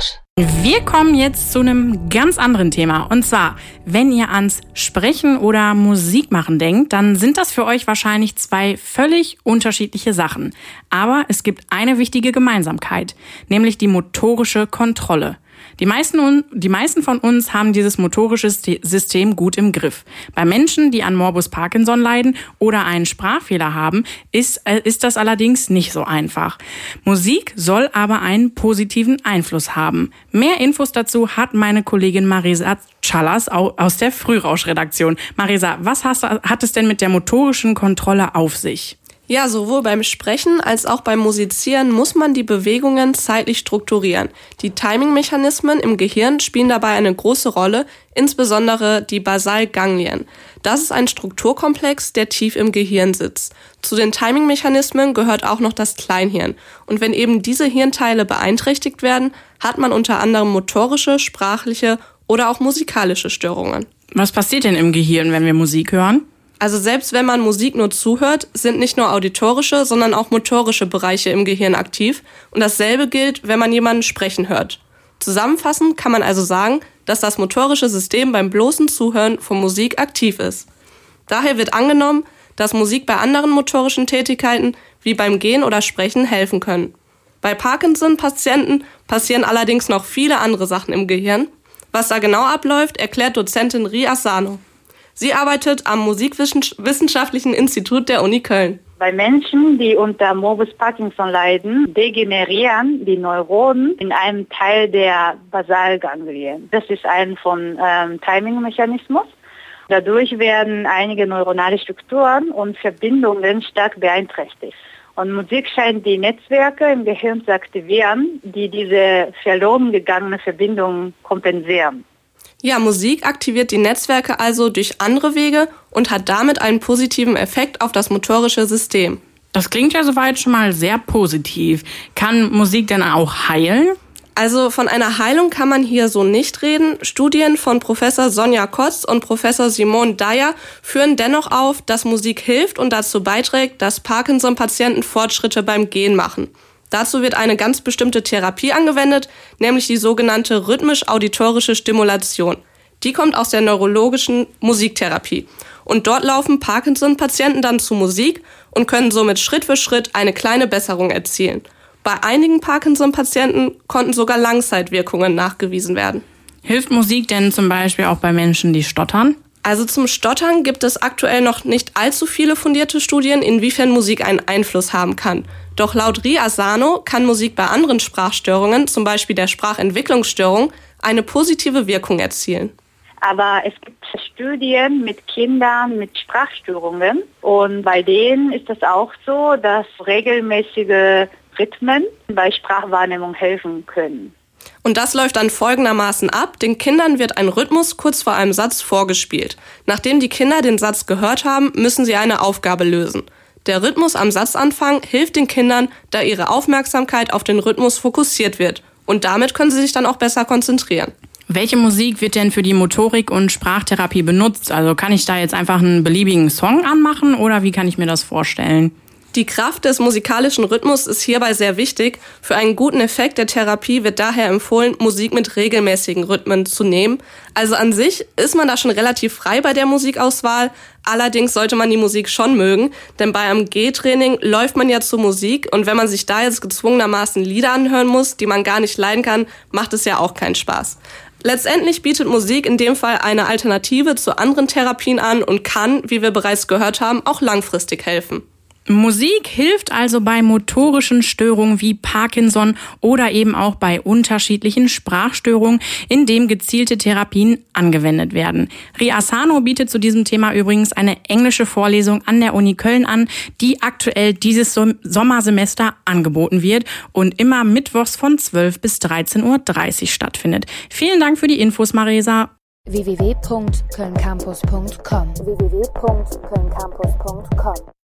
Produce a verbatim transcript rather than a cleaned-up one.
Campus. Wir kommen jetzt zu einem ganz anderen Thema. Und zwar, wenn ihr ans Sprechen oder Musikmachen denkt, dann sind das für euch wahrscheinlich zwei völlig unterschiedliche Sachen. Aber es gibt eine wichtige Gemeinsamkeit, nämlich die motorische Kontrolle. Die meisten, die meisten von uns haben dieses motorische System gut im Griff. Bei Menschen, die an Morbus Parkinson leiden oder einen Sprachfehler haben, ist, äh, ist das allerdings nicht so einfach. Musik soll aber einen positiven Einfluss haben. Mehr Infos dazu hat meine Kollegin Marisa Callas aus der Frührausch-Redaktion. Marisa, was hast, hat es denn mit der motorischen Kontrolle auf sich? Ja, sowohl beim Sprechen als auch beim Musizieren muss man die Bewegungen zeitlich strukturieren. Die Timing-Mechanismen im Gehirn spielen dabei eine große Rolle, insbesondere die Basalganglien. Das ist ein Strukturkomplex, der tief im Gehirn sitzt. Zu den Timing-Mechanismen gehört auch noch das Kleinhirn. Und wenn eben diese Hirnteile beeinträchtigt werden, hat man unter anderem motorische, sprachliche oder auch musikalische Störungen. Was passiert denn im Gehirn, wenn wir Musik hören? Also selbst wenn man Musik nur zuhört, sind nicht nur auditorische, sondern auch motorische Bereiche im Gehirn aktiv. Und dasselbe gilt, wenn man jemanden sprechen hört. Zusammenfassend kann man also sagen, dass das motorische System beim bloßen Zuhören von Musik aktiv ist. Daher wird angenommen, dass Musik bei anderen motorischen Tätigkeiten wie beim Gehen oder Sprechen helfen können. Bei Parkinson-Patienten passieren allerdings noch viele andere Sachen im Gehirn. Was da genau abläuft, erklärt Dozentin Ri Asano. Sie arbeitet am Musikwissenschaftlichen Institut der Uni Köln. Bei Menschen, die unter Morbus Parkinson leiden, degenerieren die Neuronen in einem Teil der Basalganglien. Das ist ein von ähm, Timing-Mechanismus. Dadurch werden einige neuronale Strukturen und Verbindungen stark beeinträchtigt. Und Musik scheint die Netzwerke im Gehirn zu aktivieren, die diese verloren gegangene Verbindung kompensieren. Ja, Musik aktiviert die Netzwerke also durch andere Wege und hat damit einen positiven Effekt auf das motorische System. Das klingt ja soweit schon mal sehr positiv. Kann Musik denn auch heilen? Also von einer Heilung kann man hier so nicht reden. Studien von Professor Sonja Kotz und Professor Simone Dyer führen dennoch auf, dass Musik hilft und dazu beiträgt, dass Parkinson-Patienten Fortschritte beim Gehen machen. Dazu wird eine ganz bestimmte Therapie angewendet, nämlich die sogenannte rhythmisch-auditorische Stimulation. Die kommt aus der neurologischen Musiktherapie. Und dort laufen Parkinson-Patienten dann zu Musik und können somit Schritt für Schritt eine kleine Besserung erzielen. Bei einigen Parkinson-Patienten konnten sogar Langzeitwirkungen nachgewiesen werden. Hilft Musik denn zum Beispiel auch bei Menschen, die stottern? Also zum Stottern gibt es aktuell noch nicht allzu viele fundierte Studien, inwiefern Musik einen Einfluss haben kann. Doch laut Ri Asano kann Musik bei anderen Sprachstörungen, zum Beispiel der Sprachentwicklungsstörung, eine positive Wirkung erzielen. Aber es gibt Studien mit Kindern mit Sprachstörungen und bei denen ist es auch so, dass regelmäßige Rhythmen bei Sprachwahrnehmung helfen können. Und das läuft dann folgendermaßen ab. Den Kindern wird ein Rhythmus kurz vor einem Satz vorgespielt. Nachdem die Kinder den Satz gehört haben, müssen sie eine Aufgabe lösen. Der Rhythmus am Satzanfang hilft den Kindern, da ihre Aufmerksamkeit auf den Rhythmus fokussiert wird. Und damit können sie sich dann auch besser konzentrieren. Welche Musik wird denn für die Motorik und Sprachtherapie benutzt? Also kann ich da jetzt einfach einen beliebigen Song anmachen oder wie kann ich mir das vorstellen? Die Kraft des musikalischen Rhythmus ist hierbei sehr wichtig. Für einen guten Effekt der Therapie wird daher empfohlen, Musik mit regelmäßigen Rhythmen zu nehmen. Also an sich ist man da schon relativ frei bei der Musikauswahl. Allerdings sollte man die Musik schon mögen, denn bei einem Gehtraining läuft man ja zur Musik und wenn man sich da jetzt gezwungenermaßen Lieder anhören muss, die man gar nicht leiden kann, macht es ja auch keinen Spaß. Letztendlich bietet Musik in dem Fall eine Alternative zu anderen Therapien an und kann, wie wir bereits gehört haben, auch langfristig helfen. Musik hilft also bei motorischen Störungen wie Parkinson oder eben auch bei unterschiedlichen Sprachstörungen, in denen gezielte Therapien angewendet werden. Ri Asano bietet zu diesem Thema übrigens eine englische Vorlesung an der Uni Köln an, die aktuell dieses Sommersemester angeboten wird und immer mittwochs von zwölf bis dreizehn Uhr dreißig stattfindet. Vielen Dank für die Infos, Marisa. w w w punkt köln campus punkt com w w w punkt köln campus punkt com